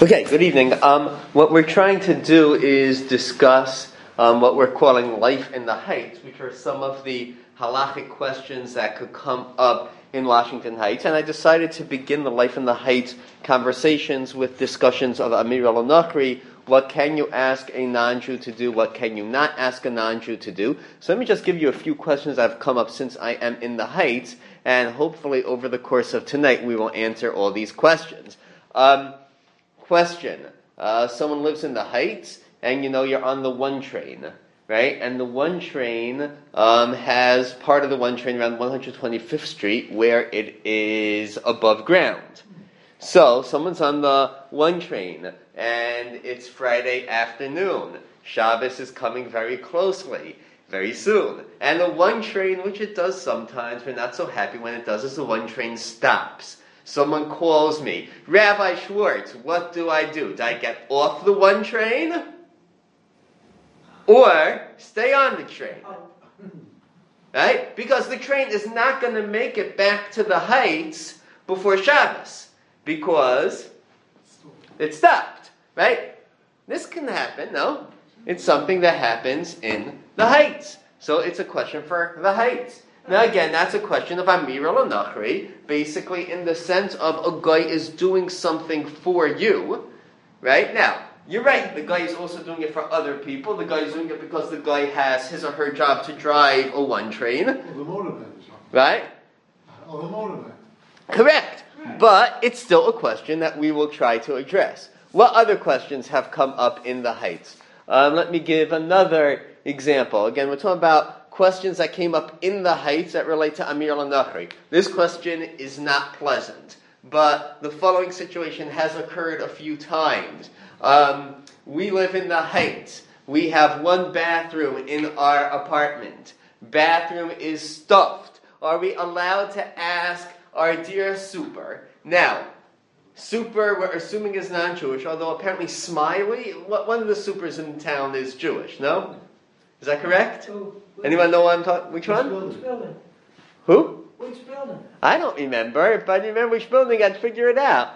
Okay, good evening. What we're trying to do is discuss what we're calling life in the Heights, which are some of the halachic questions that could come up in Washington Heights. And I decided to begin the life in the Heights conversations with discussions of Amir al-Nakhri. What can you ask a non-Jew to do? What can you not ask a non-Jew to do? So let me just give you a few questions that have come up since I am in the Heights, and hopefully over the course of tonight we will answer all these questions. Question. Someone lives in the Heights, and you're on the 1 train, right? And the 1 train has part of the 1 train around 125th Street where it is above ground. So someone's on the 1 train, and it's Friday afternoon. Shabbos is coming very closely, very soon. And the 1 train, which it does sometimes, we're not so happy when it does, is the 1 train stops. Someone calls me, Rabbi Schwartz, what do I do? Do I get off the 1 train? Or stay on the train? Right? Because the train is not going to make it back to the Heights before Shabbos. Because it stopped. Right? This can happen, no? It's something that happens in the Heights. So it's a question for the Heights. Now again, that's a question of Amir al-Nakhri, basically in the sense of a guy is doing something for you, right? Now, you're right, the guy is also doing it for other people. The guy is doing it because the guy has his or her job to drive a 1 train. Right? Correct. But it's still a question that we will try to address. What other questions have come up in the Heights? Let me give another example. Again, we're talking about questions that came up in the Heights that relate to Amir al-Nakhri. This question is not pleasant, but the following situation has occurred a few times. We live in the Heights. We have 1 bathroom in our apartment. Bathroom is stuffed. Are we allowed to ask our dear super? Now, super, we're assuming is non-Jewish, although apparently Smiley, one of the supers in town is Jewish, no? Is that correct? Anyone know what I'm talking? Which one? Which building? Who? Which building? I don't remember. If I remember which building, I'd figure it out.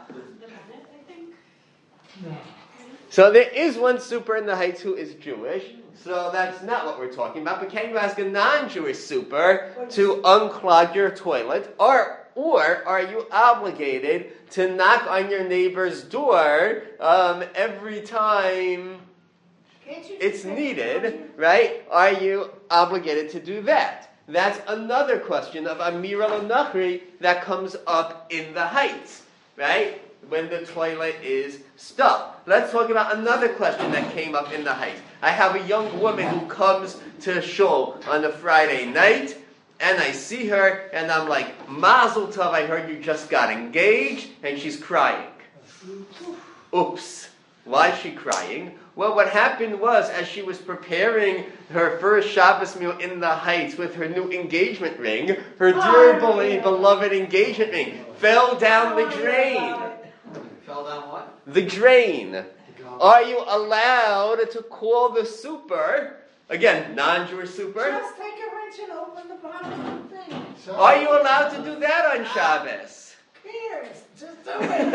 No. So there is 1 super in the Heights who is Jewish. So that's not what we're talking about. But can you ask a non-Jewish super to unclog your toilet? Or are you obligated to knock on your neighbor's door every time it's needed, right? Are you obligated to do that? That's another question of Amir al-Nakhri that comes up in the Heights, right? When the toilet is stuffed. Let's talk about another question that came up in the Heights. I have a young woman who comes to shul on a Friday night, and I see her, and I'm like, Mazel Tov, I heard you just got engaged, and she's crying. Oops. Why is she crying? Well, what happened was, as she was preparing her first Shabbos meal in the Heights with her new engagement ring, her dearly beloved engagement ring fell down the drain. Fell down what? The drain. Are you allowed to call the super, again, non-Jewish super? Just take a wrench and open the bottom of the thing. Are you allowed to do that on Shabbos? Here, just do it.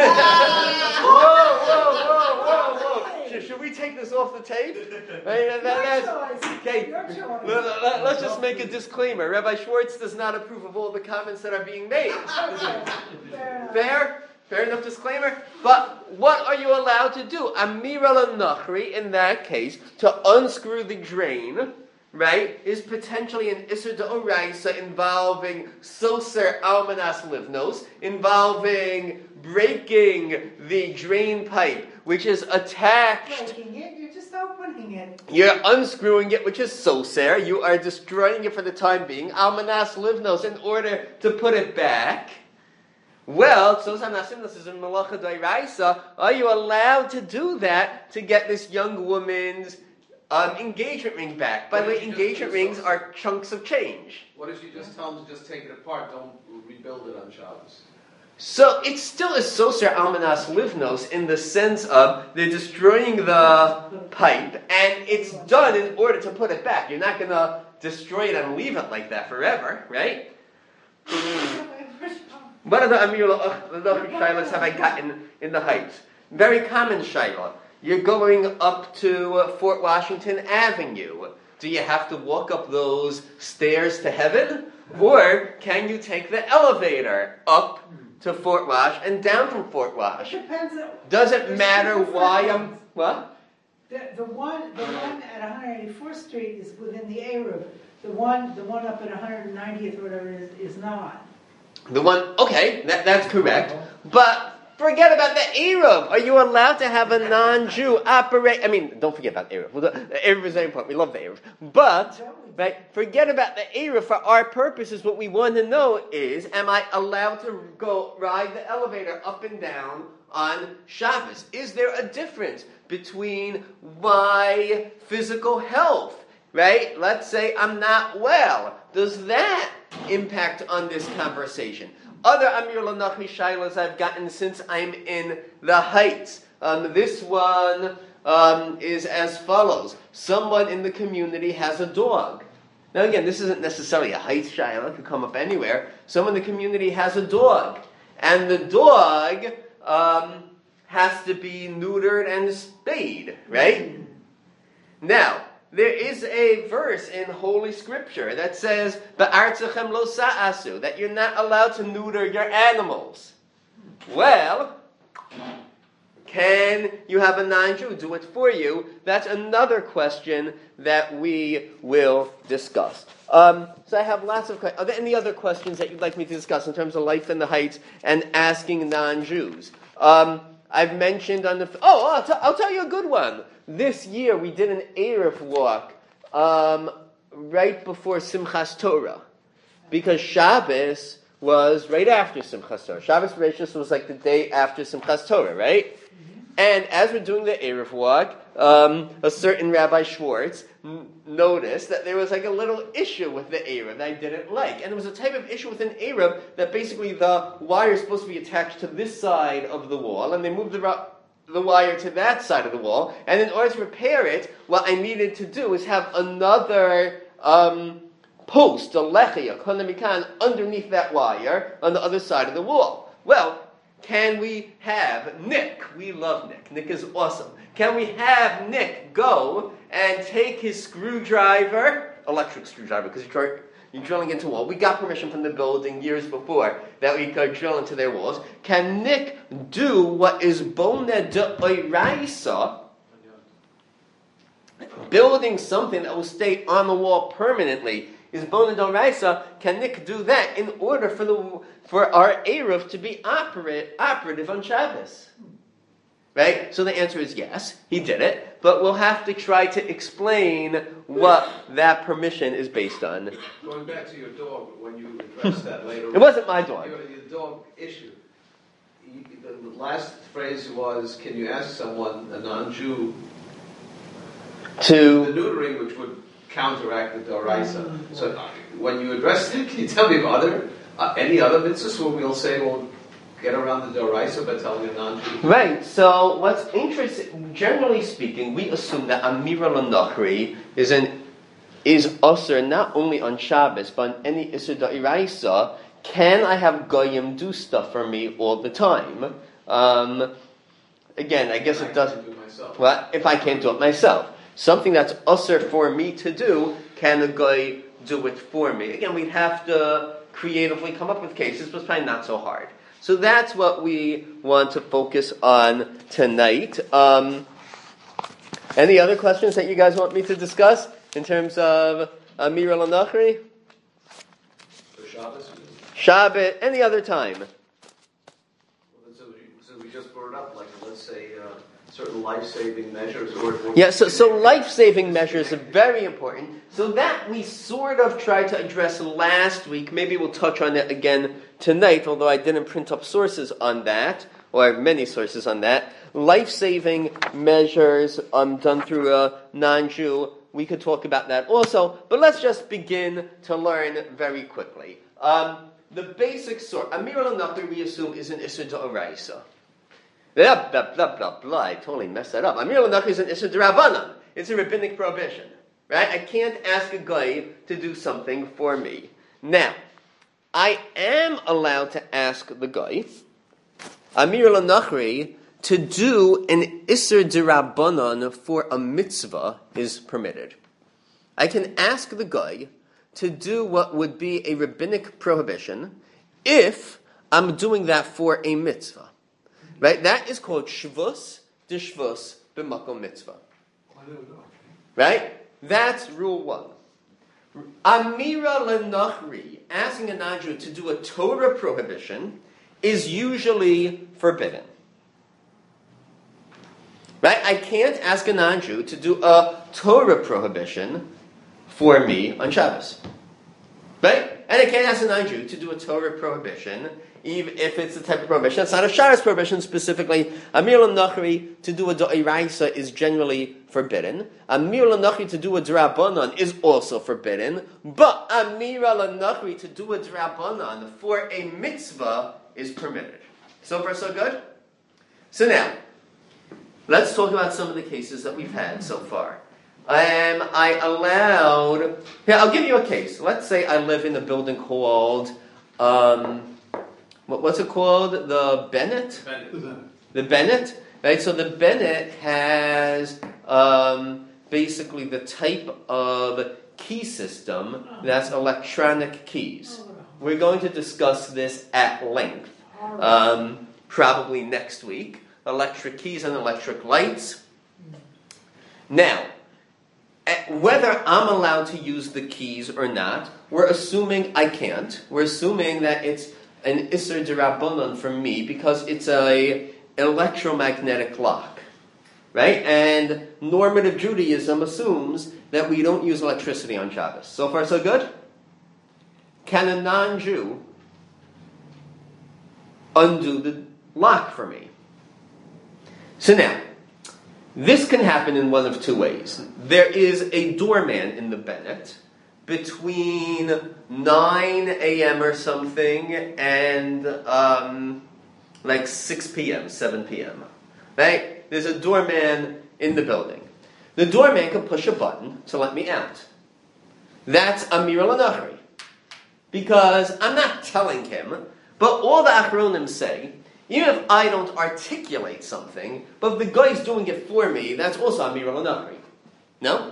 Whoa. Should we take this off the tape? Your choice. Okay. Your choice. Let's just make a disclaimer. Rabbi Schwartz does not approve of all the comments that are being made. Fair? Fair enough disclaimer? But what are you allowed to do? Amir al-Nakhri, in that case, to unscrew the drain, right, is potentially an Isser D'Oraisa involving Soser Almanas Livnos, involving breaking the drain pipe, which is attached. Breaking it, you're just opening it. You're unscrewing it, which is Soser. You are destroying it for the time being. Almanas Livnos, in order to put it back. Well, Soser Nasimnos is in Malacha D'Oraisa. Are you allowed to do that to get this young woman's engagement ring back? By the way, engagement rings are chunks of change. What if you just tell them to just take it apart, don't rebuild it on Shabbos? So it's still a Soser Almanas Livnos in the sense of they're destroying the pipe, and it's done in order to put it back. You're not going to destroy it and leave it like that forever, right? What other Amir al-Nakhri shilas have I gotten in the Heights? Very common shayla. You're going up to Fort Washington Avenue. Do you have to walk up those stairs to heaven? Or can you take the elevator up to Fort Wash and down from Fort Wash? Depends. Doesn't matter why I'm... What? The one at 184th Street is within the Eruv. The one up at 190th or whatever is not. The one... Okay, that's correct. But... Forget about the Eruv. Are you allowed to have a non-Jew operate? I mean, don't forget about Eruv. The Eruv is very important. We love the Eruv. But, right, forget about the Eruv. For our purposes, what we want to know is, am I allowed to go ride the elevator up and down on Shabbos? Is there a difference between my physical health, right? Let's say I'm not well. Does that impact on this conversation? Other Amir Lanachmi Shailas I've gotten since I'm in the Heights. This one is as follows. Someone in the community has a dog. Now again, this isn't necessarily a Heights Shaila. It could come up anywhere. Someone in the community has a dog. And the dog has to be neutered and spayed, right? Now, there is a verse in Holy Scripture that says, "Ba'artzachem lo sa'asu," that you're not allowed to neuter your animals. Well, can you have a non-Jew do it for you? That's another question that we will discuss. So I have lots of questions. Are there any other questions that you'd like me to discuss in terms of life in the Heights and asking non-Jews? I've mentioned on the... I'll tell you a good one. This year we did an Erev walk right before Simchas Torah, because Shabbos was right after Simchas Torah. Shabbos Bereshis was like the day after Simchas Torah, right? And as we're doing the Erev walk, a certain Rabbi Schwartz noticed that there was like a little issue with the Erev that I didn't like. And there was a type of issue with an Erev that basically the wire is supposed to be attached to this side of the wall, and they moved the wire to that side of the wall. And in order to repair it, what I needed to do is have another post, a lechia, konamikan, underneath that wire on the other side of the wall. Well, can we have Nick? We love Nick. Nick is awesome. Can we have Nick go and take his screwdriver, electric screwdriver, because you're drilling into a wall. We got permission from the building years before that we could drill into their walls. Can Nick do what is boned d'oraisa, building something that will stay on the wall permanently? Is boned d'oraisa? Can Nick do that in order for our Eruv to be operative on Shabbos? Right? So the answer is yes, he did it, but we'll have to try to explain what that permission is based on. Going back to your dog, when you addressed that later, it wasn't my dog. Your dog issue. The last phrase was, can you ask someone, a non-Jew, to the neutering, which would counteract the Doraisa. So when you address that, can you tell me about any other mitzvahs where we'll say, well, get around the Doraisa by telling a non-Jew? Right, so what's interesting, generally speaking, we assume that Amira L'Nochri is usher not only on Shabbos, but on any Isser Da'iraisa. Can I have Goyim do stuff for me all the time? Again, I guess it doesn't... Well, if I can't do it myself. Something that's usher for me to do, can a guy do it for me? Again, we'd have to creatively come up with cases, but it's probably not so hard. So that's what we want to focus on tonight. Any other questions that you guys want me to discuss in terms of Amira L'Nochri? For Shabbos? Shabbat, any other time. So we just brought up, like, let's say, certain life-saving measures. So life-saving measures are very important. So that we sort of tried to address last week. Maybe we'll touch on it again tonight, although I didn't print up sources on that, or I have many sources on that. Life-saving measures done through a non-Jew. We could talk about that also, but let's just begin to learn very quickly. The basic source, Amir L'Nochri, we assume, is an Isser D'Oraisa. Blah, blah, blah, blah, blah. I totally messed that up. Amir L'Nochri is an Isser D'Rabbanan. It's a rabbinic prohibition. Right? I can't ask a guy to do something for me. Now, I am allowed to ask the guy, Amir L'Nochri, to do an Isser D'Rabbanan for a mitzvah is permitted. I can ask the guy to do what would be a rabbinic prohibition if I'm doing that for a mitzvah. Right? That is called Shvus D'Shvus B'Makom Mitzvah. Right? That's rule one. Amira L'Nachri, asking a non-Jew to do a Torah prohibition, is usually forbidden. Right? I can't ask a non-Jew to do a Torah prohibition for me on Shabbos. Right? And I can't ask a non-Jew to do a Torah prohibition, even if it's the type of prohibition. It's not a Shabbos prohibition specifically. Amir L'Nachri to do a D'Oraisa is generally forbidden. Amir L'Nachri to do a D'Rabbanan is also forbidden. But Amir L'Nachri to do a D'Rabbanan for a mitzvah is permitted. So far, so good? So now, let's talk about some of the cases that we've had so far. Here, I'll give you a case. Let's say I live in a building called, what's it called? The Bennett? The Bennett, right? So the Bennett has basically the type of key system that's electronic keys. We're going to discuss this at length, probably next week. Electric keys and electric lights. Now, whether I'm allowed to use the keys or not, we're assuming I can't. We're assuming that it's an Isser D'Rabbanan for me because it's a electromagnetic lock, right? And normative Judaism assumes that we don't use electricity on Shabbos. So far, so good? Can a non-Jew undo the lock for me? So now, this can happen in one of two ways. There is a doorman in the Bennett between 9 a.m. or something and like 6 p.m., 7 p.m. Right? There's a doorman in the building. The doorman can push a button to let me out. That's Amir L'Nachri. Because I'm not telling him, but all the Achronim say, even if I don't articulate something, but if the guy's doing it for me, that's also Amir L'Nachri. No?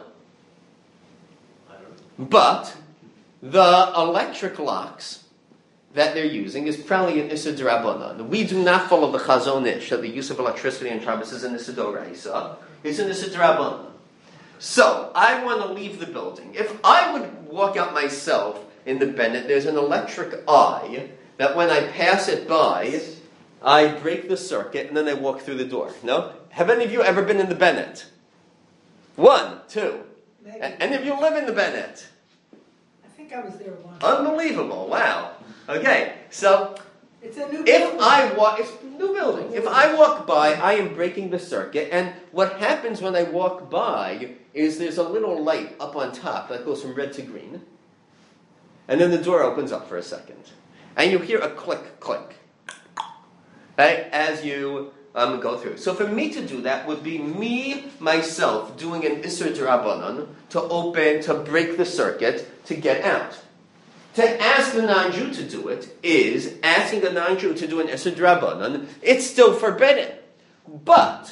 But the electric locks that they're using is probably an Issa D'Rabbanan. We do not follow the Chazon Ish that the use of electricity in Shabbos is an Issa D'Oraisa. It's an Issa D'Rabbanan. So, I want to leave the building. If I would walk out myself in the Bennett, there's an electric eye that when I pass it by, I break the circuit and then I walk through the door. No? Have any of you ever been in the Bennett? 1, 2. Maybe. Any of you live in the Bennett? I think I was there once. Unbelievable. Wow. Okay. So, It's a new if building. it's a new building. If I walk by, I am breaking the circuit. And what happens when I walk by is there's a little light up on top that goes from red to green. And then the door opens up for a second. And you hear a click, click. Right? As you go through. So for me to do that would be me, myself, doing an Isser D'Rabbanan to break the circuit, to get out. To ask the non-Jew to do it is asking a non-Jew to do an Isser D'Rabbanan. It's still forbidden. But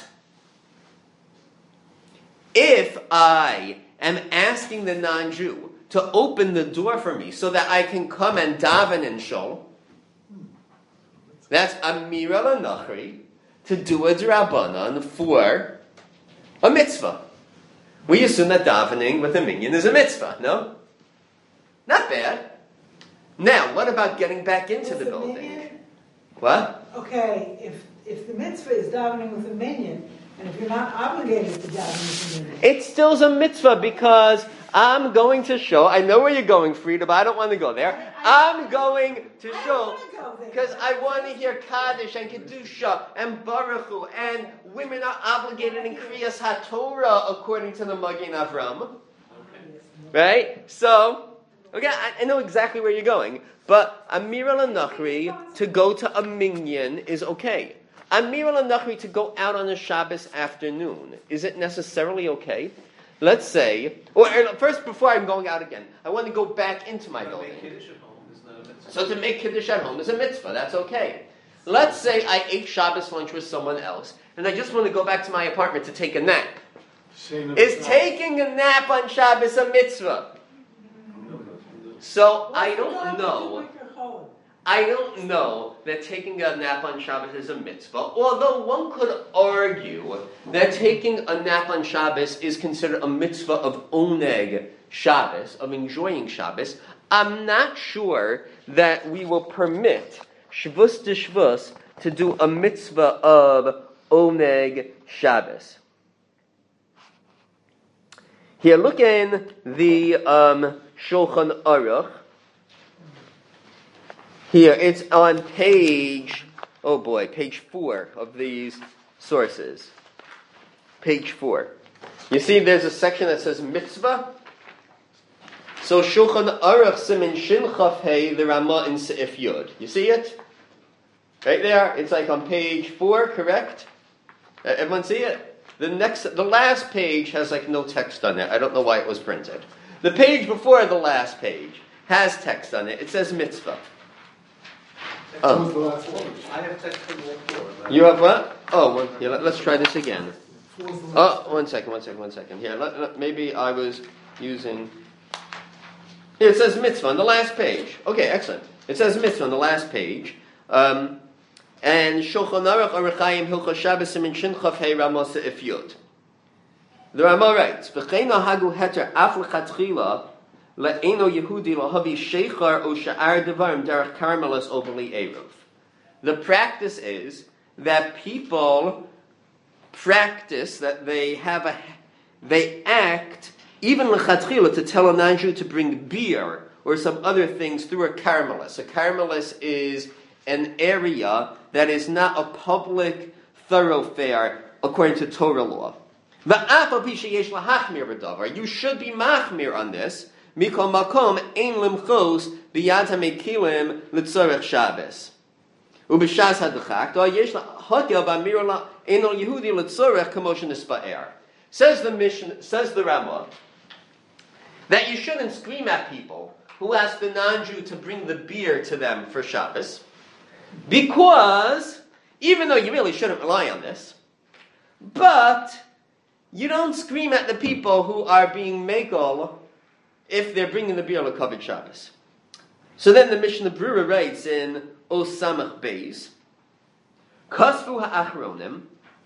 if I am asking the non-Jew to open the door for me so that I can come and daven and shul, that's Amira L'Nachri to do a D'Rabbanan for a mitzvah. We assume that davening with a minyan is a mitzvah, no? Not bad. Now, what about getting back into the building? Minyan? What? Okay, if the mitzvah is davening with a minyan, and if you're not obligated to daven with a minyan, It still's a mitzvah because I'm going to shul. I know where you're going, Frida, but I don't want to go there. I'm going to I shul don't want to go there. because I want to hear Kaddish and Kedusha and Baruch Hu, and women are obligated in Kriyas HaTorah according to the Magen Avram. Right? So, okay, I know exactly where you're going, but Amira L'Nachri to go to a minyan is okay. Amira L'Nachri to go out on a Shabbos afternoon, is it necessarily okay? Let's say, or first, before I'm going out again, I want to go back into my building. So to make Kiddush at home is a mitzvah, that's okay. Let's say I ate Shabbos lunch with someone else, and I just want to go back to my apartment to take a nap. Is taking a nap on Shabbos a mitzvah? So I don't know. I don't know that taking a nap on Shabbos is a mitzvah, although one could argue that taking a nap on Shabbos is considered a mitzvah of oneg Shabbos, of enjoying Shabbos. I'm not sure that we will permit Shvus de Shvus to do a mitzvah of oneg Shabbos. Here, look in the Shulchan Aruch. Here, it's on page 4 of these sources. Page 4. You see there's a section that says mitzvah. So Shulchan Aruch Simin Shin Chaf Hey, the Ramah in Seif Yud. You see it? Right there. It's like on page 4, correct? Everyone see it? The last page has like no text on it. I don't know why it was printed. The page before the last page has text on it. It says mitzvah. I have text from all 4. You have what? Here, let's try this again. One second. Here, maybe I was using... Here, it says mitzvah on the last page. Okay, excellent. It says mitzvah on the last page. And Shulchan Aruch Aruchayim Hilchos Shabbos Simin Shin Chaf Hey Ramah Seif Yud. The Ramah writes, V'cheina hagu heter af lechatchila le'eno Yehudi lahavi sheichar o sha'ar devarim derech karmelis obeli eruv. The practice is that people practice, that they act, even lechatchila, to tell a non-Jew to bring beer or some other things through a karmelis. A karmelis is an area that is not a public thoroughfare according to Torah law. You should be machmir on this. Mikol makom ein limchos biyad hamekilim litzorech Shabbos. Ubishas hadachak do yesh hatel b'mirla ein al Yehudi litzorech kamoshen ispaer. Says the Ramah, that you shouldn't scream at people who ask the non-Jew to bring the beer to them for Shabbos, because even though you really shouldn't rely on this, but you don't scream at the people who are being megal if they're bringing the beer l'kavod Shabbos. So then the Mishnah Brura writes in Osamach Beis, Kasvu ha'achronim,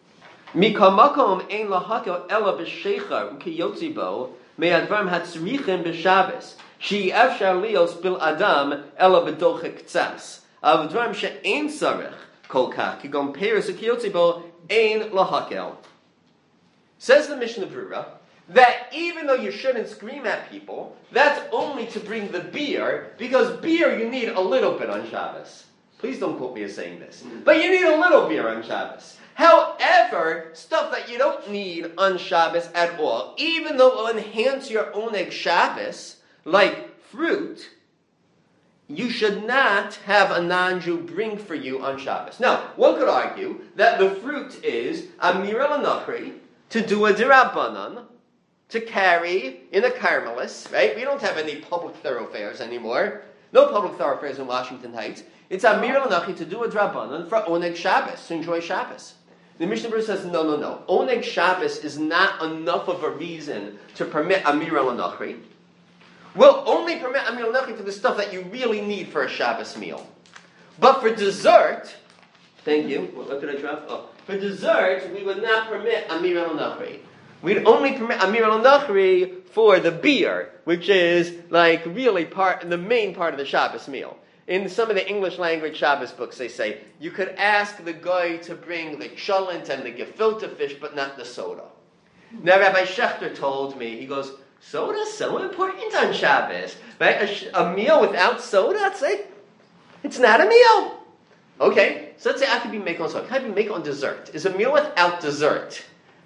mikamakom ein lahakel ela b'sheichar ukiyotzi bo me'advarim hatzrichim b'Shabbos she'efshar lios bil adam ela b'dochek tzas avadvarim she'ein sarech kol kach kigon peres ukiyotzi bo ein lahakel. Says the Mishnah Brura that even though you shouldn't scream at people, that's only to bring the beer, because beer you need a little bit on Shabbos. Please don't quote me as saying this. But you need a little beer on Shabbos. However, stuff that you don't need on Shabbos at all, even though it will enhance your oneg Shabbos, like fruit, you should not have a non-Jew bring for you on Shabbos. Now, one could argue that the fruit is a mirel anachri, to do a dirabanan, to carry in a karmelis, right? We don't have any public thoroughfares anymore. No public thoroughfares in Washington Heights. It's a mir l'nachi to do a drabanan for oneg Shabbos, to enjoy Shabbos. The Mishnah Berurah says, no. Oneg Shabbos is not enough of a reason to permit a mir l'nachi. We'll only permit a mir l'nachi for the stuff that you really need for a Shabbos meal. But for dessert, thank you. What did I drop? For dessert, we would not permit Amir al-Nachri. We'd only permit Amir al-Nachri for the beer, which is like really the main part of the Shabbos meal. In some of the English language Shabbos books, they say, you could ask the guy to bring the cholent and the gefilte fish, but not the soda. Now, Rabbi Schechter told me, he goes, soda's so important on Shabbos. Right? A meal without soda, it's not a meal. Okay, so let's say I could be making on soda. Can I be making on dessert? Is a meal without dessert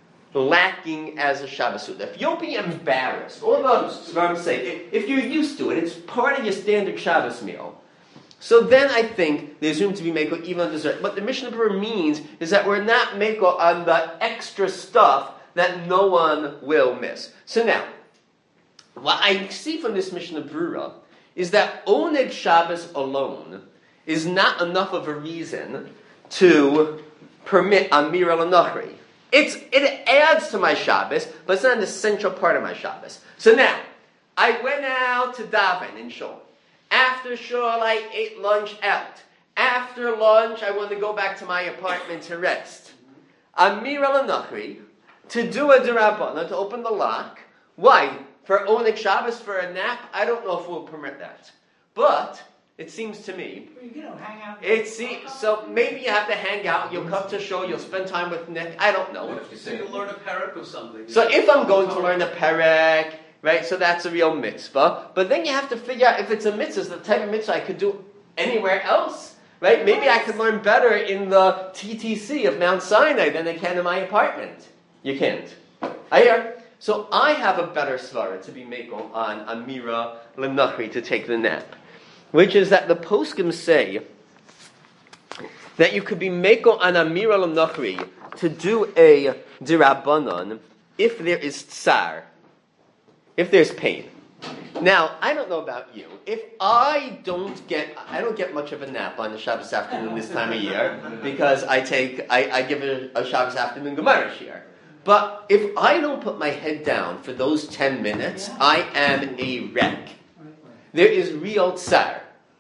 lacking as a Shabbos Suda? If you'll be embarrassed, all those, what I'm saying, if you're used to it, it's part of your standard Shabbos meal. So then I think there's room to be meko even on dessert. What the Mishnah Berurah means is that we're not meko on the extra stuff that no one will miss. So now, what I see from this Mishnah Berurah is that oneg Shabbos alone is not enough of a reason to permit Amira L'Nachri. It adds to my Shabbos, but it's not an essential part of my Shabbos. So now, I went out to daven in shul. After shul, I ate lunch out. After lunch, I want to go back to my apartment to rest. Amira L'Nachri, to do a derabbanan, to open the lock. Why? For Oneg Shabbos, for a nap? I don't know if we'll permit that. But it seems to me, hang out. So maybe you have to hang out. You'll come to show. You'll spend time with Nick. I don't know. What if you say you learn a perek or something? So if I'm going to learn a perek, right? So that's a real mitzvah. But then you have to figure out if it's a mitzvah, it's the type of mitzvah I could do anywhere else, right? Maybe I could learn better in the TTC of Mount Sinai than I can in my apartment. You can't. I hear. So I have a better svara to be meko on Amira L'Nachri to take the nap, which is that the poskim say that you could be meko on Amira L'Nachri to do a dirabbanan if there is tsar, if there's pain. Now, I don't know about you. If I don't get much of a nap on the Shabbos afternoon this time of year because I give a Shabbos afternoon Gemara shir. But if I don't put my head down for those 10 minutes, I am a wreck. There is real tsar.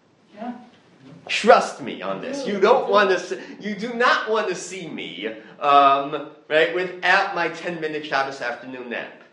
Trust me on this. You do not want to see me, right, without my 10-minute Shabbos afternoon nap.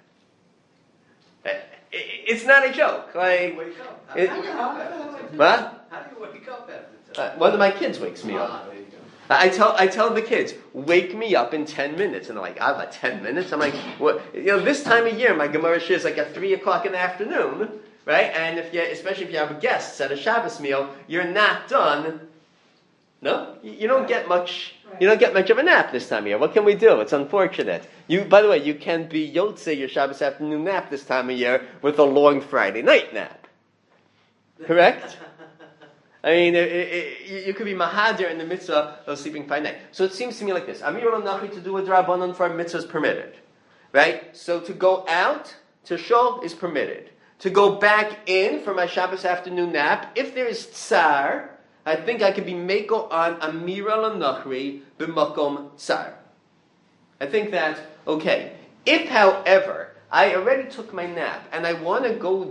It's not a joke. Like, Wake up. What? How do you wake up after 10? One of my kids wakes me up. There you go. I tell the kids, wake me up in 10 minutes. And they're like, I have 10 minutes? I'm like, what? This time of year, my Gemara shir is like at 3 o'clock in the afternoon, right? And especially if you have guests at a Shabbos meal, you're not done. No? You don't get much. You don't get much of a nap this time of year. What can we do? It's unfortunate. By the way, you can be Yotze your Shabbos afternoon nap this time of year with a long Friday night nap. Correct? I mean, you could be mahadir in the mitzvah of sleeping by night. So it seems to me like this. Amir L'Nachri to do a drabanan for a mitzvah is permitted. Right? So to go out to shul is permitted. To go back in for my Shabbos afternoon nap, if there is tsar, I think I could be meko on Amira L'Nachri b'makom tsar. I think that, okay. If, however, I already took my nap and I want to go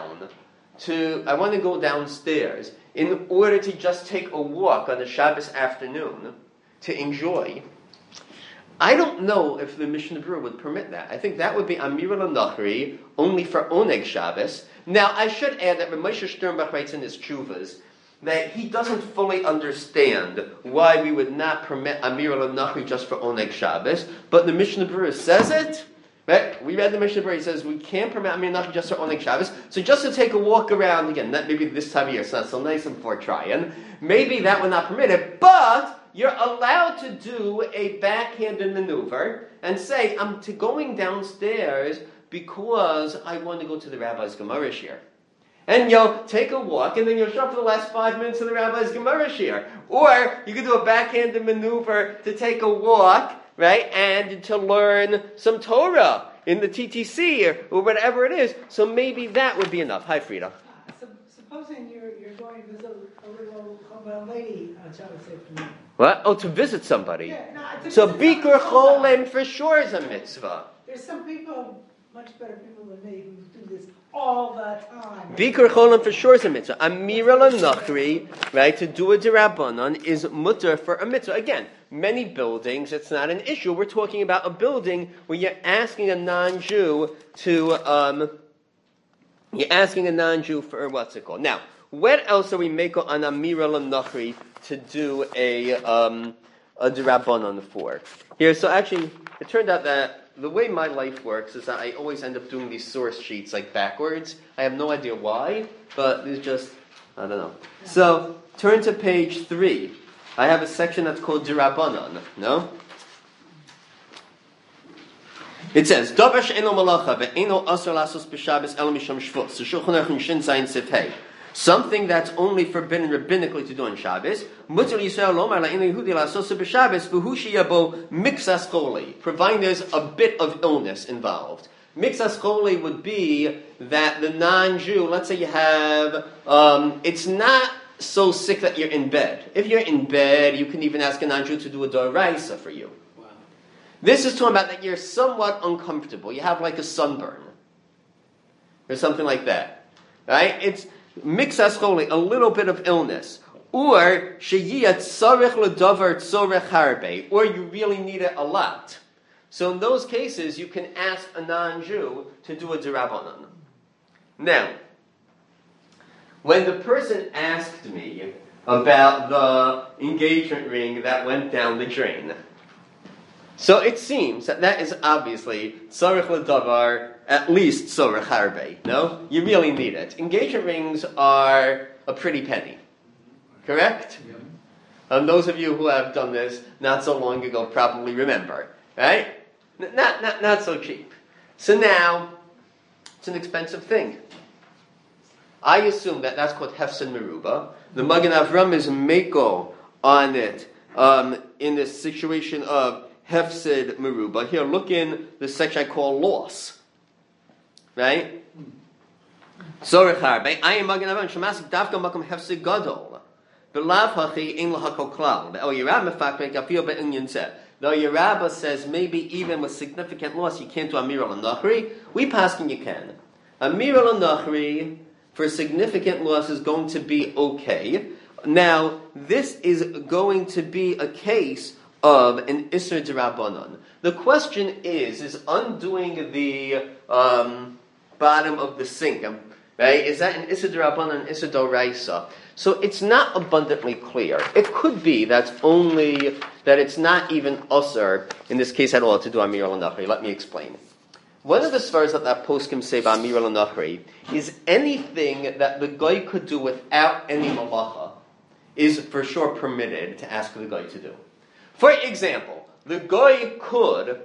downstairs in order to just take a walk on a Shabbos afternoon to enjoy, I don't know if the Mishnah Berurah would permit that. I think that would be Amira L'Nachri only for Oneg Shabbos. Now, I should add that Rav Moshe Sternbach writes in his Tshuvas that he doesn't fully understand why we would not permit Amira L'Nachri just for Oneg Shabbos, but the Mishnah Berurah says it. Right? We read the Mishnah Berurah. He says we can't permit Amir L'Nachri just for Oneg Shabbos. So just to take a walk around again, that maybe this time of year, it's not so nice and before trying. Maybe that would not permit it, but you're allowed to do a backhanded maneuver and say, I'm going downstairs because I want to go to the rabbi's Gemara shir. And you'll take a walk, and then you'll show up for the last 5 minutes of the rabbi's Gemara shir. Or you could do a backhanded maneuver to take a walk, right, and to learn some Torah in the TTC or whatever it is. So maybe that would be enough. Hi, Frida. Supposing you're going to visit a little lady on Shabbos afternoon. What? Oh, to visit somebody. Yeah, no, so Bikur Cholem for sure is a mitzvah. There's some people, much better people than me, who do this all the time. Bikur Cholem for sure is a mitzvah. Amira L'Nachri, right, to do a derabanan is mutter for a mitzvah. Again, many buildings, it's not an issue. We're talking about a building where you're asking a non-Jew for what's it called? Now, what else are we making on Amira L'Nachri to do a derabanan for? Here, so actually, it turned out that the way my life works is that I always end up doing these source sheets like backwards. I have no idea why, but it's just, I don't know. So, turn to page 3. I have a section that's called derabanan, no? It says, Davar she'eno malacha ve'eno asur lasos b'Shabbos elo misham shvus. So Shulchan Aruch in Shin Zayin Sif Hey. Something that's only forbidden rabbinically to do on Shabbos. Mutar Yisrael lomar la'inu Yehudi lasos b'Shabbos v'hu sheyabo mixas choli, providing there's a bit of illness involved. Mixas choli would be that the non-Jew, let's say you have, it's not so sick that you're in bed. If you're in bed, you can even ask a non-Jew to do a doraisa for you. Wow. This is talking about that you're somewhat uncomfortable. You have like a sunburn. Or something like that. Right? It's mixas choli, a little bit of illness. Or sheyiyat tzarech ledavar tzorech harbe. Or you really need it a lot. So in those cases, you can ask a non-Jew to do a derabanan. Now, when the person asked me about the engagement ring that went down the drain, so it seems that is obviously tzarech ledavar, at least tzorech harbe. No? You really need it. Engagement rings are a pretty penny. Correct? Yeah. Those of you who have done this not so long ago probably remember. Right? Not so cheap. So now, it's an expensive thing. I assume that's called Hefsed Meruba. The Magen Avram is Meko on it in this situation of Hefsed Meruba. Here, look in the section I call loss. Right? Zorech harbe. I am Magen Avram Shemasik Davka Makom Hefsed Gadol. B'lav hachi ein lahakol klal. Be'el Yerab mefakmek afil be'inyan zeh. Though your rabbi says maybe even with significant loss you can't do Amir al-Nachri, we paskin you can. Amir al-Nachri for significant loss is going to be okay. Now, this is going to be a case of an Isser D'Rabbanan. The question is undoing the bottom of the sink, right? Is that an Isser D'Rabbanan, an Isser D'Oraisa? So it's not abundantly clear. It could be that it's not even usher in this case at all to do Amir al-Nachri. Let me explain. One of the svaras that poskim say about Amir al-Nachri is anything that the guy could do without any malacha is for sure permitted to ask the guy to do. For example, the guy could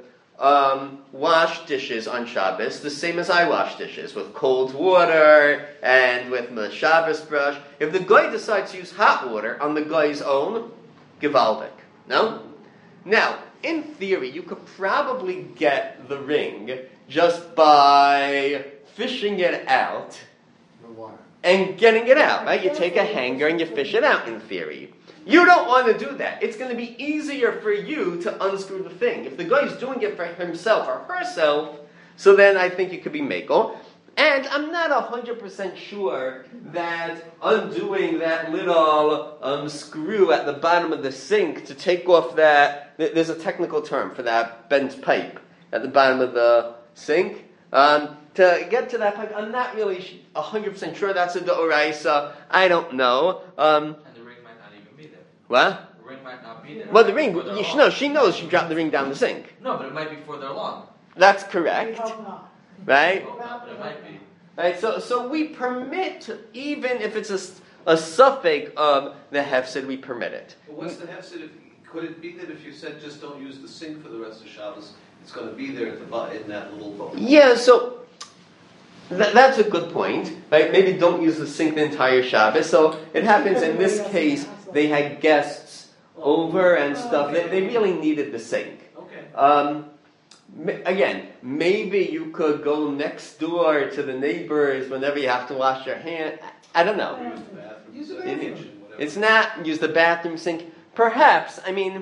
wash dishes on Shabbos the same as I wash dishes, with cold water and with the Shabbos brush. If the guy decides to use hot water on the guy's own, gewaldic. No? Now, in theory, you could probably get the ring just by fishing it out and getting it out, right? You take a hanger and you fish it out, in theory. You don't want to do that. It's going to be easier for you to unscrew the thing. If the guy's doing it for himself or herself, so then I think it could be mekel. And I'm not 100% sure that undoing that little screw at the bottom of the sink to take off that, there's a technical term for that bent pipe at the bottom of the sink. To get to that pipe, I'm not really 100% sure that's a d'oraisa. I don't know. And the ring might not even be there. What? The ring might not be there. Well, the ring, she knows she dropped the ring down the sink. No, but it might be further along. That's We correct. hope not. Right? Well, not, but it might be. Right, so we permit, even if it's a suffix of the hefsid, we permit it. But what's the hefsid? Could it be that if you said just don't use the sink for the rest of Shabbos, it's going to be there at the in that little bowl? Yeah, so that's a good point. Right? Maybe don't use the sink the entire Shabbos. So it happens in this case, they had guests over and stuff. They really needed the sink. Okay. Again, maybe you could go next door to the neighbors whenever you have to wash your hands. I don't know. Use the bathroom. Use the the bathroom. kitchen, whatever. It's not use the bathroom sink. Perhaps,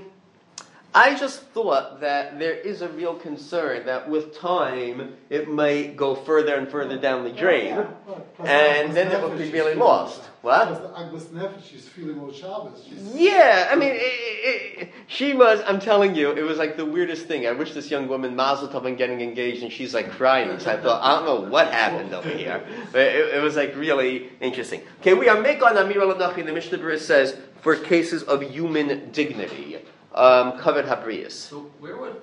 I just thought that there is a real concern that with time it might go further and further down the drain, and then it will be really lost. What? Because the Agnes Nefesh, she's feeling old Shabbos. Yeah, she was, I'm telling you, it was like the weirdest thing. I wish this young woman, Mazel Tov, and getting engaged, and she's like crying. So I thought, I don't know what happened over here. But it was like really interesting. Okay, we are Mekon Amir al-Nachi, the Mishnah Berurah says, for cases of human dignity. Covered Habrius. So where would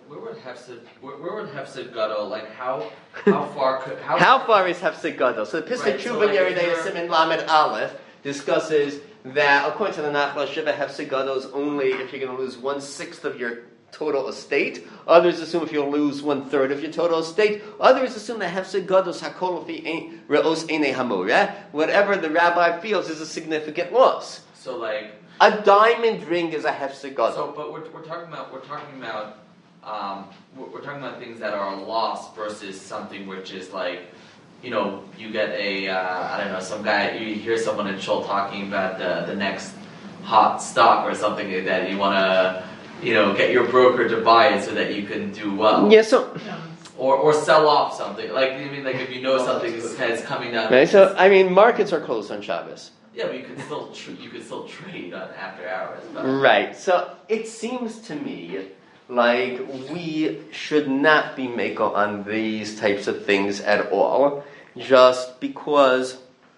Hefsid Gadol, like how far could How far is Hefsid Gadol? So the Pesach Right, so Tshuva like if Yeridei you're- Siman Lamed Aleph discusses that according to the Nachla Shiva, Hefsid Gadol is only if you're going to lose 1/6 of your total estate. Others assume if you'll lose 1/3 of your total estate. Others assume that Hefsid Gadol is Hakol Fi Re'os Einei Hamoreh. Whatever the rabbi feels is a significant loss. So like A diamond ring is a Hefsid Gadol. so, but we're talking about things that are a loss versus something which is like you get a I don't know, some guy, you hear someone in Shul talking about the next hot stock or something like that. You want to get your broker to buy it so that you can do well. Yeah, so or sell off something. Like if you know something is coming down. right, so markets are closed on Shabbos. Yeah, but you could still trade on after hours. But. Right. So it seems to me like we should not be meko on these types of things at all, just because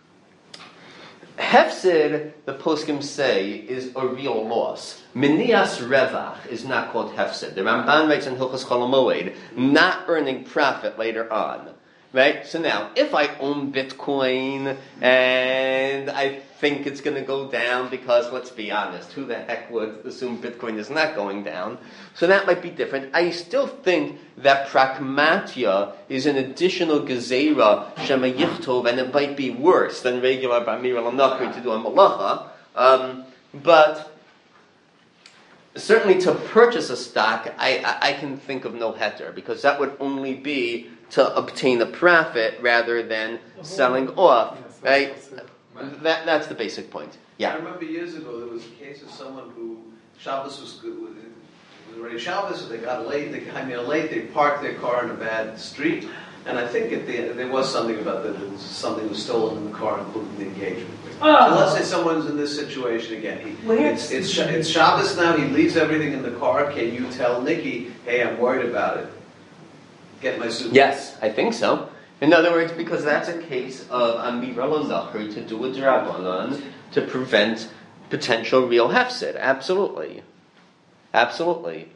hefsid, the poskim say, is a real loss. Minias revach is not called hefsid. The Ramban writes in Hilchos Chol HaMoed, not earning profit later on. Right? So now, if I own Bitcoin and I think it's going to go down because, let's be honest, who the heck would assume Bitcoin is not going down? So that might be different. I still think that pragmatia is an additional gezerah, shema yichtov, and it might be worse than regular b'amir al-nachri to do a malacha. But certainly to purchase a stock, I can think of no heter, because that would only be to obtain a profit rather than selling off, right? That's the basic point. Yeah. I remember years ago there was a case of someone who Shabbos was good. It was already Shabbos, so they got late. They came in late. They parked their car in a bad street, and I think there was something about something was stolen in the car, including the engagement. So let's say someone's in this situation again. It's Shabbos now. He leaves everything in the car. Can you tell Nikki, hey, I'm worried about it? Get my suit. Yes, I think so. In other words, because that's a case of Amira L'Zachar to do a drabanan to prevent potential real hefsid. Absolutely. Absolutely.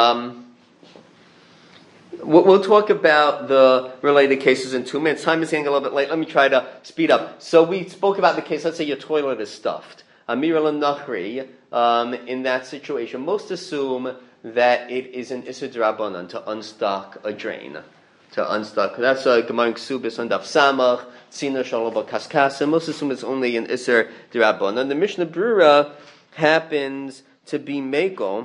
We'll talk about the related cases in 2 minutes. Time is getting a little bit late. Let me try to speed up. So we spoke about the case, let's say your toilet is stuffed. Amira L'Nachri, in that situation, most assume that it is an Issur D'Rabbanan to unstock a drain. To unstock. That's a Gemara Ksubis on Daf Samach, Tzina Shalom Kaskasa. Most assume it's only an Issur D'Rabbanan. The Mishnah Brura happens to be Mekel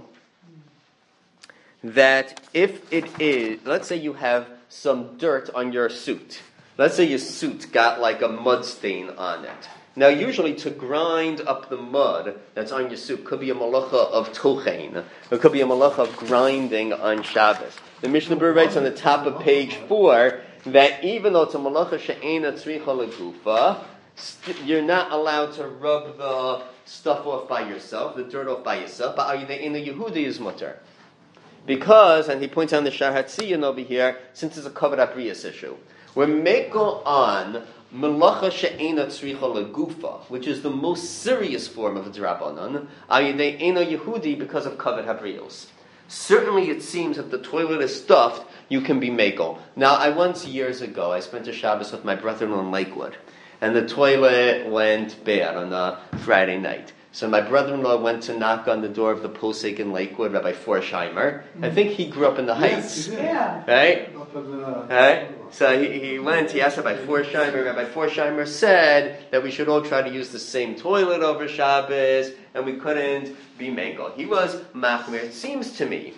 that if it is, let's say you have some dirt on your suit. Let's say your suit got like a mud stain on it. Now, usually to grind up the mud that's on your suit could be a malacha of tochein. It could be a malacha of grinding on Shabbos. The Mishnah Berurah writes on the top of page 4 that even though it's a malacha she'ena tzricha legufa, you're not allowed to rub the stuff off by yourself, the dirt off by yourself, but in the Yehudi is mutter. Because, and he points out the Shar Hatziyon over here, since it's a covered abrius issue, we're meko on melacha she'ena tzricha legufa, which is the most serious form of a drabanan, ayidei eno Yehudi, because of covered habrios. Certainly, it seems that the toilet is stuffed, you can be meko. Now, years ago, I spent a Shabbos with my brother-in-law in Lakewood, and the toilet went bad on a Friday night. So my brother-in-law went to knock on the door of the posek in Lakewood, Rabbi Forsheimer. I think he grew up in the Heights. Yeah. Right? Right? So he went, he asked Rabbi Forsheimer. Rabbi Forsheimer said that we should all try to use the same toilet over Shabbos, and we couldn't be meko. He was machmir. It seems to me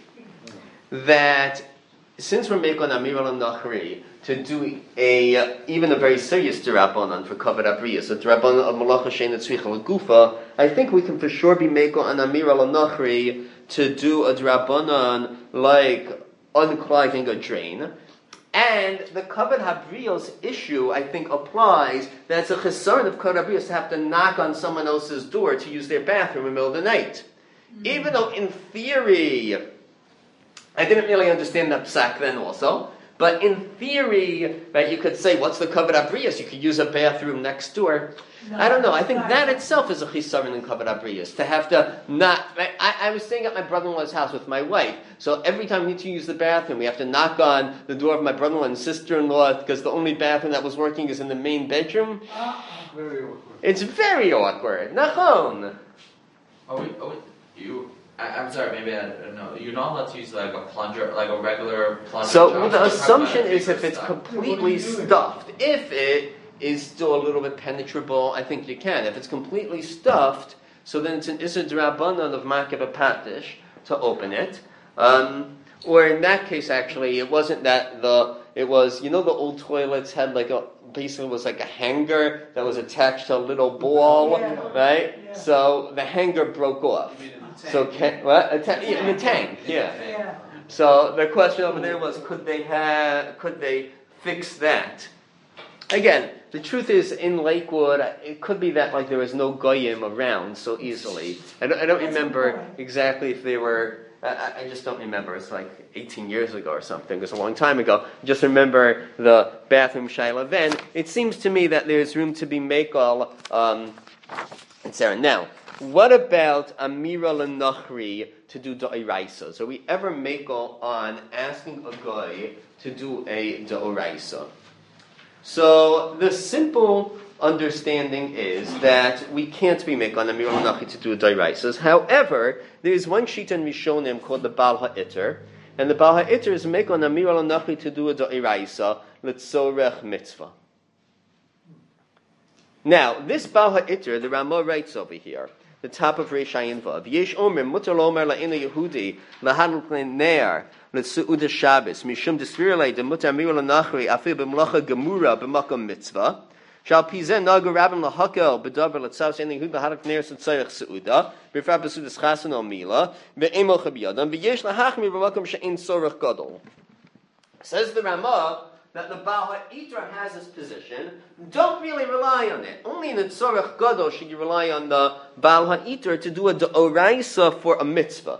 that since we're meko on Amir al-Nachri, to do even a very serious drabanan for covered abrius, a drabanan of malacha she'ena tzricha legufa, I think we can for sure be meko on Amir al-Nachri to do a drabanan like unclogging a drain. And the covered habrios issue, I think, applies that it's a chesaron of covered habrios to have to knock on someone else's door to use their bathroom in the middle of the night. Mm-hmm. Even though in theory, I didn't really understand that psak then also, but in theory, right, you could say, what's the covered abrius? You could use a bathroom next door. No, I don't know. I think that itself is a chisaron in covered abrius. To have to not... I was staying at my brother-in-law's house with my wife, so every time we need to use the bathroom, we have to knock on the door of my brother-in-law and sister-in-law, because the only bathroom that was working is in the main bedroom. Very awkward. It's very awkward. Nachon. I'm sorry, maybe I don't know. You're not allowed to use like a plunger, like a regular plunger. So the assumption is if it's completely stuffed, if it is still a little bit penetrable, I think you can. If it's completely stuffed, so then it's an Issur D'Rabbanan of Makeh Patish to open it. Or in that case, actually, it wasn't that it was, the old toilets had like a basically was like a hanger that was attached to a little ball, right? Yeah. So the hanger broke off. You mean in the tank? So in the tank, yeah. Yeah. So the question over there was, could they fix that? Again, the truth is, in Lakewood, it could be that like there was no goyim around so easily. I don't That's remember important. exactly if they were. I just don't remember. It's like 18 years ago or something. It was a long time ago. I just remember the bathroom shaila. Then it seems to me that there's room to be mekel, etc. Now, what about Amira Lenachri to do Da'iraisa? So we ever mekel on asking a guy to do a Da'iraisa? So the simple understanding is that we can't be mekel on Amira Lenachri to do a Da'iraisa. However, there is one sheet in Rishonim called the Baal HaItter, and the Baal HaItter is mekel on Amira Lenachri to do a Da'iraisa L'tzorech mitzvah. Now, this Baal HaItter, the Ramah writes over here, the top of Reish Ayin Vav, Yesh Omer, Mutar Lomer La'ina Yehudi, Lahadl Kleiner, L'tsu'udah Shabbos, Mishum Desvirle, De Mutar Amira Lenachri, Afil B'mlacha Gemura, B'makam Mitzvah, Shal Pizen Nagar Rabin Lahakel, B'davar L'tzav Sein Yehud Lahadl Kleiner S'tzayach Su'udah, B'fra B'sudas Chasen Al Mila, B'emel Chabiyadam, B'yesh Lahachmi B'makam She'in Sorach Gadol. Says the Ramah, that the Baal HaItra has this position, don't really rely on it. Only in the Tzorech Gadol should you rely on the Baal HaItra to do a D'oraisa for a mitzvah.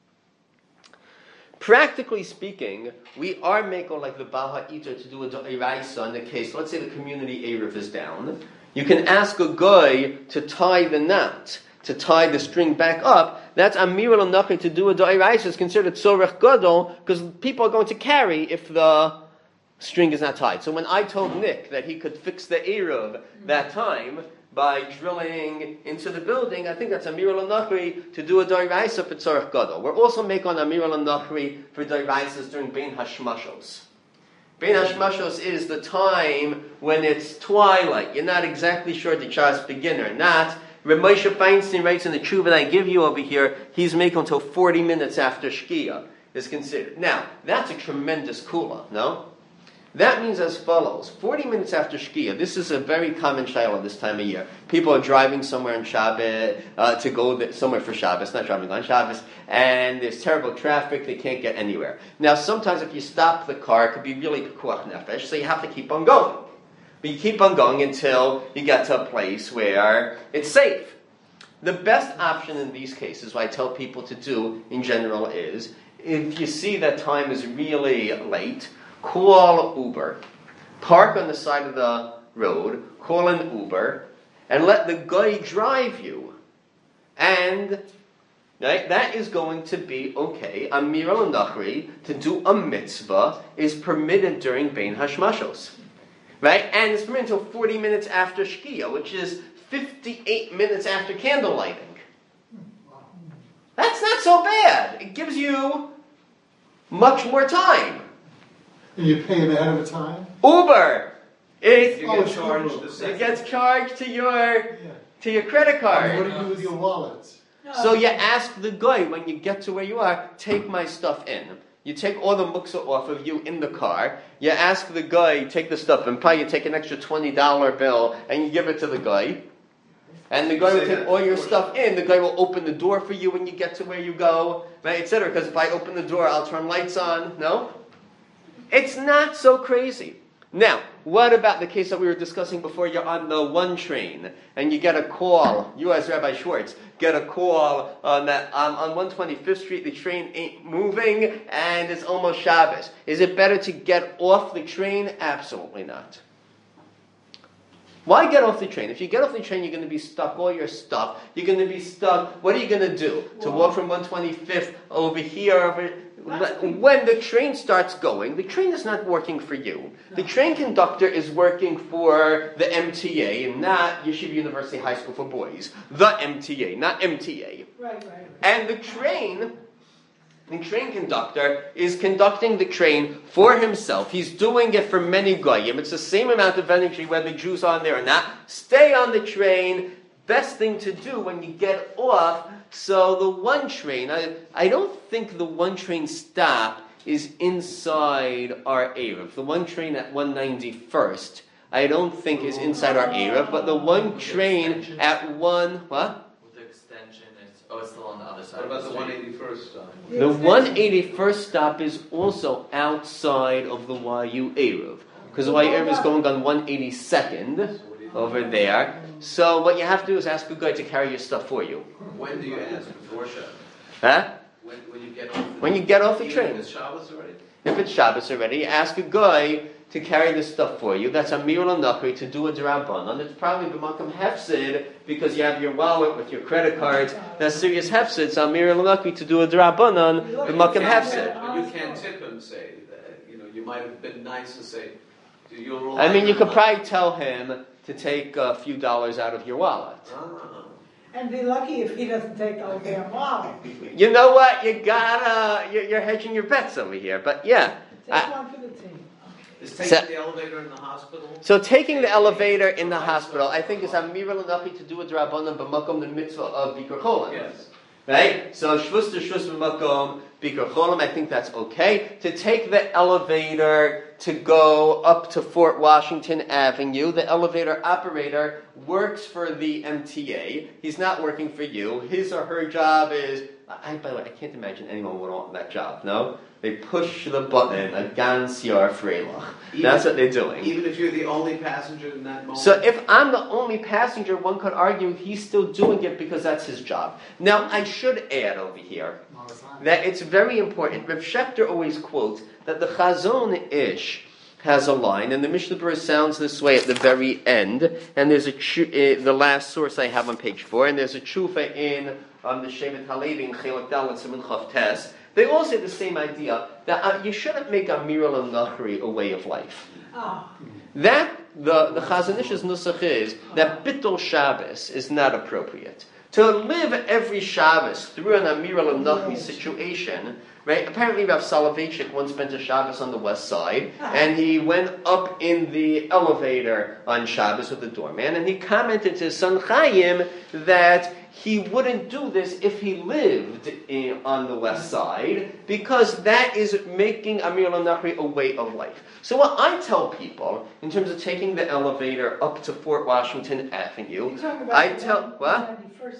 Practically speaking, we are making like the Baal HaItra to do a D'oraisa in the case, let's say the community Erev is down. You can ask a guy to tie the knot, to tie the string back up. That's Amira Lenachri to do a D'oraisa is considered Tzorech Gadol because people are going to carry if the string is not tied. So when I told Nick that he could fix the Eruv that time by drilling into the building, I think that's Amira Lenachri to do a D'oraisa for Tzorech Gadol. We're also making on Amira Lenachri for D'oraisas during Bein Hashmashos. Bein Hashmashos is the time when it's twilight. You're not exactly sure the child's beginner or not. Reb Moshe Feinstein writes in the Tshuva that I give you over here, he's making until 40 minutes after Shkia is considered. Now, that's a tremendous kula, no? That means as follows, 40 minutes after Shkia, this is a very common shayla this time of year. People are driving somewhere on Shabbat, to go somewhere for Shabbos, not driving on Shabbos, and there's terrible traffic, they can't get anywhere. Now sometimes if you stop the car, it could be really pekuach nefesh, so you have to keep on going. But you keep on going until you get to a place where it's safe. The best option in these cases, what I tell people to do in general is, if you see that time is really late, call Uber, park on the side of the road, call an Uber, and let the guy drive you. And right, that is going to be okay. Amira Lenachri, to do a mitzvah, is permitted during Bein Hashmashos. Right? And it's permitted until 40 minutes after Shkia, which is 58 minutes after candle lighting. That's not so bad. It gives you much more time. And you pay them ahead of time? Uber. It Gets charged to your credit card. And what do you do with your wallets? So you ask the guy when you get to where you are, take my stuff in. You take all the muksa off of you in the car. You ask the guy, take the stuff, and probably you take an extra $20 bill and you give it to the guy. And the guy will take all your stuff in. The guy will open the door for you when you get to where you go, right, etc. Because if I open the door, I'll turn lights on. No? It's not so crazy. Now, what about the case that we were discussing before? You're on the one train and you get a call. You as Rabbi Schwartz get a call that on 125th Street the train ain't moving and it's almost Shabbos. Is it better to get off the train? Absolutely not. Why get off the train? If you get off the train, you're going to be stuck, all your stuff. You're going to be stuck. What are you going to do? To walk from 125th over here, when the train starts going, the train is not working for you. The train conductor is working for the MTA, and not Yeshiva University High School for Boys. The MTA, not MTA. Right. And the train conductor is conducting the train for himself. He's doing it for many goyim. It's the same amount of energy whether Jews are on there or not. Stay on the train. Best thing to do when you get off. So the one train, I don't think the one train stop is inside our Erev. The one train at 191st, I don't think is inside our Erev, but the one train at one, what? With the extension, it's still on the other side. What about of the street. 181st stop? The 181st stop is also outside of the YU Erev, because the YU Erev is going on 182nd over there. So what you have to do is ask a guy to carry your stuff for you. When do you ask? Before Shabbos? Huh? When you get off the When you get off the Even train. if it's Shabbos already? If it's Shabbos already, ask a guy to carry the stuff for you. That's a Mirul Nachri to do a Darabanan. It's probably B'makam Hefsid because you have your wallet with your credit cards. That's serious Hefsid. It's a Mirul Nachri to do a Darabanan B'makam Hefsid. But you can't tip and say that. You might have been nice to say, you'll rely I mean, you on could my-" probably tell him to take a few dollars out of your wallet. Ah. And be lucky if he doesn't take the whole damn wallet. You know what? You're hedging your bets over here. But yeah. Take one for the team. Is taking So- the elevator in the hospital? So taking the elevator in the hospital, I think is a Mirul Nachri to do a Darabanan B'makam the mitzvah of Bikur Cholim. Yes. Right? So Shvus to Shvus B'makom, Bikur Cholim, I think that's okay. To take the elevator to go up to Fort Washington Avenue, the elevator operator works for the MTA. He's not working for you. His or her job is, by the way, I can't imagine anyone would want that job, no? They push the button, a ganz Yar Freilach. That's what they're doing. Even if you're the only passenger in that moment? So if I'm the only passenger, one could argue he's still doing it because that's his job. Now, I should add over here that it's very important. Rav Schechter always quotes that the Chazon Ish has a line, and the Mishnah Berurah sounds this way at the very end, and there's the last source I have on page 4, and there's a tshuva in the Shevet Halevi in Chelak Dalet Siman Chav Tes. They all say the same idea, that you shouldn't make a Mirul Nachri a way of life. Oh. That, the Chazon Ish's nusach is that Bittul Shabbos is not appropriate. To live every Shabbos through an Amiral Nachri situation, right? Apparently Rav Soloveitchik once spent a Shabbos on the west side, and he went up in the elevator on Shabbos with the doorman, and he commented to his son Chaim that he wouldn't do this if he lived on the west side, because that is making Amir al-Nachri a way of life. So what I tell people, in terms of taking the elevator up to Fort Washington Avenue, You're talking about I the tell, one on what? 191st?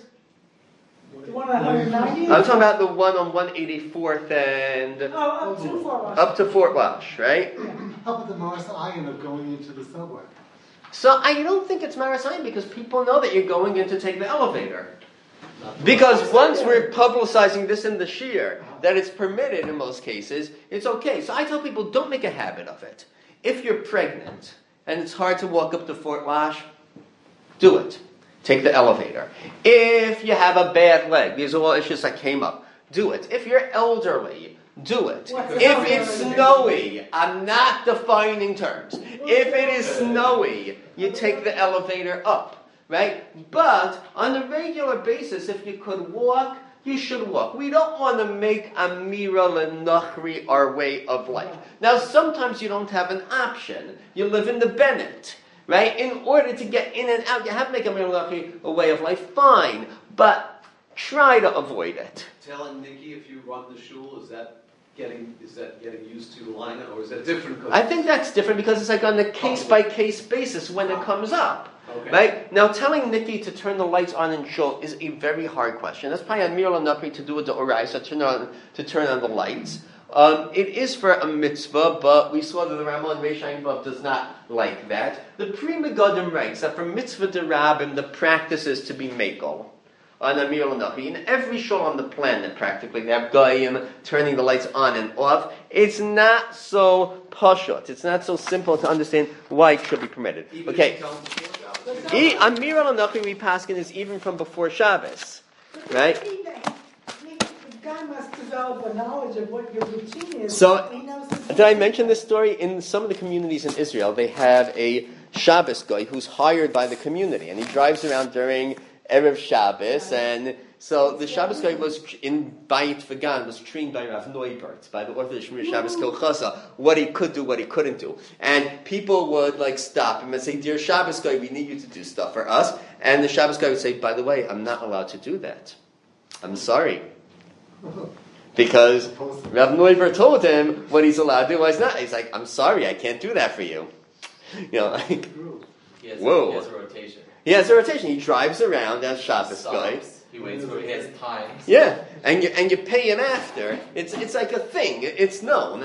The one on 190th? I'm talking about the one on 184th and Oh, up to Fort Washington. up to Fort Wash, right? How about the Morris Iron of going into the subway? So I don't think it's Marasayan because people know that you're going in to take the elevator. Because once we're publicizing this in the shir, that it's permitted in most cases, it's okay. So I tell people, don't make a habit of it. If you're pregnant and it's hard to walk up to Fort Wash, do it. Take the elevator. If you have a bad leg, these are all issues that came up, do it. If you're elderly, do it. What's If it's elderly? snowy, I'm not defining terms. If it is snowy, you take the elevator up. Right? But on a regular basis, if you could walk, you should walk. We don't want to make Amira Nachri our way of life. Now, sometimes you don't have an option. You live in the Bennett, right? In order to get in and out, you have to make Amira Nachri a way of life. Fine, but try to avoid it. Telling Nikki if you run the shul, is that getting used to the lineup, or is that different? I think that's different because it's like on a case-by-case basis when it comes up. Okay. Right? Now, telling Nikki to turn the lights on in shul is a very hard question. That's probably a Mirul Nachri to do a De'oraisa, to turn on the lights. It is for a mitzvah, but we saw that the Ramon Reish Ayin Vav does not like that. The Pri Megadim writes that for mitzvah derabim, the practice is to be mekel on a Mirul Nachri. In every shul on the planet, practically, they have goyim turning the lights on and off. It's not so pashut. It's not so simple to understand why it should be permitted. Even Okay. if you tell them before Shabbos? Amir al-Nachri we paskin is even from before Shabbos, right? The guy must develop a knowledge of what your routine is. So, He knows this did I mention this story? In some of the communities in Israel, they have a Shabbos guy who's hired by the community, and he drives around during Erev Shabbos, and so the Shabbos guy was in Bayit Vegan, was trained by Rav Neubert, by the author of Shmir Shabbos Kilchasa, what he could do, what he couldn't do. And people would stop him and say, "Dear Shabbos guy, we need you to do stuff for us." And the Shabbos guy would say, "By the way, I'm not allowed to do that. I'm sorry." Because Rav Neubert told him what he's allowed to do, what he's not. He's like, "I'm sorry, I can't do that for you." Like, He has, whoa. He has a rotation. he has a rotation. He drives around as Shabbos guy. Stops. He waits for he has times. Yeah, and you pay him after. It's like a thing. It's known.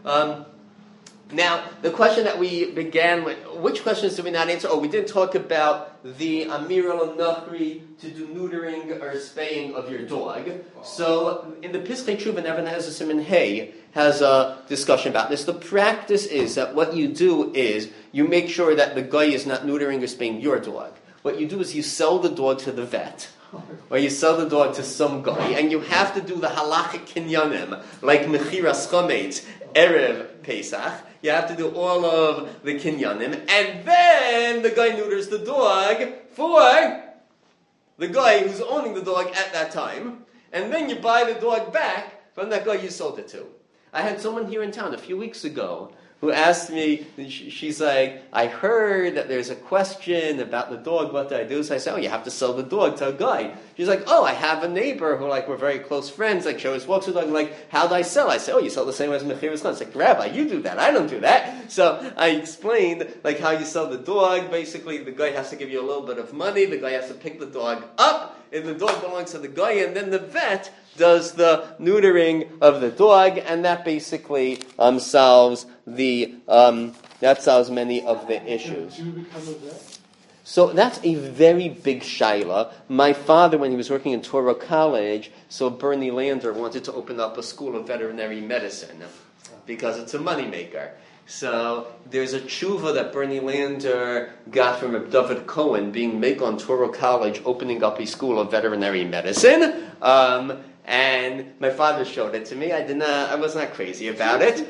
Now, the question that we began with, which questions did we not answer? Oh, we did talk about the Amir al-Nakhri to do neutering or spaying of your dog. So, in the Pischei Tshuva, Evan has a Simon Hay has a discussion about this. The practice is that what you do is you make sure that the guy is not neutering or spaying your dog. What you do is you sell the dog to the vet, or you sell the dog to some guy, and you have to do the halachic kinyanim, like mechiras chametz, erev Pesach. You have to do all of the kinyanim, and then the guy neuters the dog for the guy who's owning the dog at that time, and then you buy the dog back from that guy you sold it to. I had someone here in town a few weeks ago who asked me, she's like, I heard that there's a question about the dog, what do I do? So I said, you have to sell the dog to a guy. She's like, I have a neighbor who, we're very close friends, she always walks with the dog, how do I sell? I said, you sell the same way as Mechiras Khan. It's like, Rabbi, you do that, I don't do that. So I explained, how you sell the dog. Basically, the guy has to give you a little bit of money, the guy has to pick the dog up, and the dog belongs to the guy, and then the vet does the neutering of the dog, and that basically solves many of the issues. Did you become a vet? So that's a very big shaila. My father, when he was working in Torah College, so Bernie Lander wanted to open up a school of veterinary medicine because it's a moneymaker. So there's a tshuva that Bernie Lander got from Reb David Cohen being made on Torah College, opening up a school of veterinary medicine. And my father showed it to me. I was not crazy about it.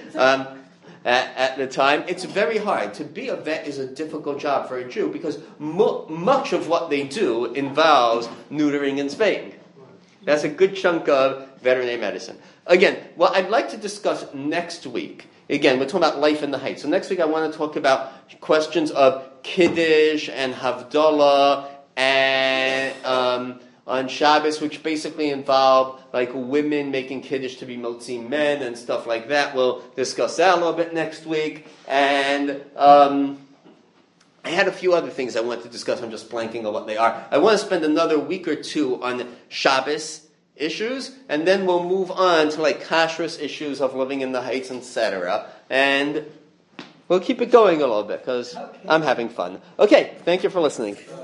At the time, it's very hard. To be a vet is a difficult job for a Jew because much of what they do involves neutering and spaying. That's a good chunk of veterinary medicine. Again, what I'd like to discuss next week, again, we're talking about life in the Heights. So next week I want to talk about questions of Kiddush and Havdalah and on Shabbos, which basically involve women making Kiddush to be motzi men and stuff like that. We'll discuss that a little bit next week. And I had a few other things I wanted to discuss. I'm just blanking on what they are. I want to spend another week or two on Shabbos issues, and then we'll move on to kashrus issues of living in the Heights, etc. And we'll keep it going a little bit because I'm having fun. Okay, thank you for listening.